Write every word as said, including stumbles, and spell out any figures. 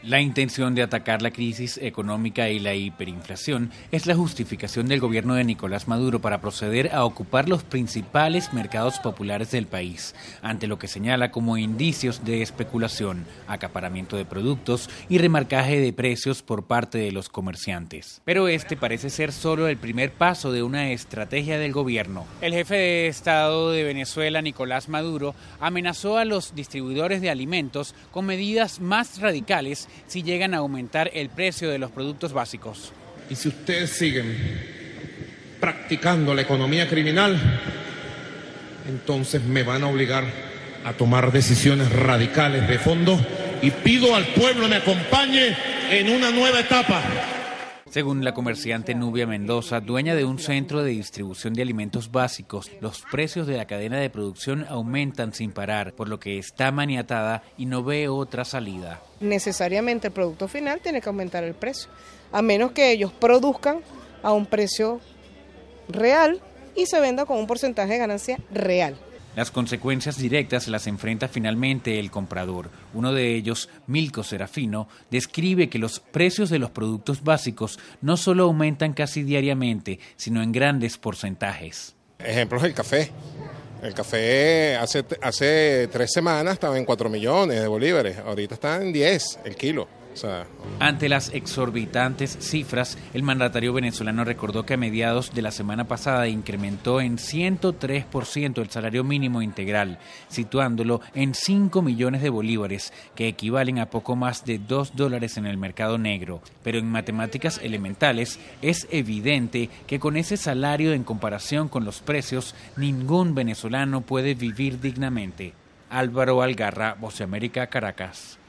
La intención de atacar la crisis económica y la hiperinflación es la justificación del gobierno de Nicolás Maduro para proceder a ocupar los principales mercados populares del país, ante lo que señala como indicios de especulación, acaparamiento de productos y remarcaje de precios por parte de los comerciantes. Pero este parece ser solo el primer paso de una estrategia del gobierno. El jefe de Estado de Venezuela, Nicolás Maduro, amenazó a los distribuidores de alimentos con medidas más radicales si llegan a aumentar el precio de los productos básicos. Y si ustedes siguen practicando la economía criminal, entonces me van a obligar a tomar decisiones radicales de fondo y pido al pueblo me acompañe en una nueva etapa. Según la comerciante Nubia Mendoza, dueña de un centro de distribución de alimentos básicos, los precios de la cadena de producción aumentan sin parar, por lo que está maniatada y no ve otra salida. Necesariamente el producto final tiene que aumentar el precio, a menos que ellos produzcan a un precio real y se venda con un porcentaje de ganancia real. Las consecuencias directas las enfrenta finalmente el comprador. Uno de ellos, Milko Serafino, describe que los precios de los productos básicos no solo aumentan casi diariamente, sino en grandes porcentajes. Ejemplo es el café. El café hace, hace tres semanas estaba en cuatro millones de bolívares, ahorita está en diez el kilo. O sea, ante las exorbitantes cifras, el mandatario venezolano recordó que a mediados de la semana pasada incrementó en ciento tres por ciento el salario mínimo integral, situándolo en cinco millones de bolívares, que equivalen a poco más de dos dólares en el mercado negro. Pero en matemáticas elementales es evidente que con ese salario en comparación con los precios, ningún venezolano puede vivir dignamente. Álvaro Algarra, Voz de América, Caracas.